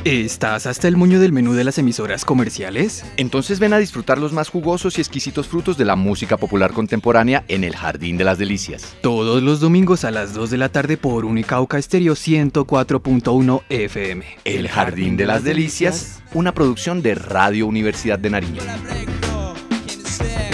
¿Estás hasta el moño del menú de las emisoras comerciales? Entonces ven a disfrutar los más jugosos y exquisitos frutos de la música popular contemporánea en el Jardín de las Delicias. Todos los domingos a las 2 de la tarde por Unicauca Estéreo 104.1 FM. El Jardín de las Delicias, una producción de Radio Universidad de Nariño.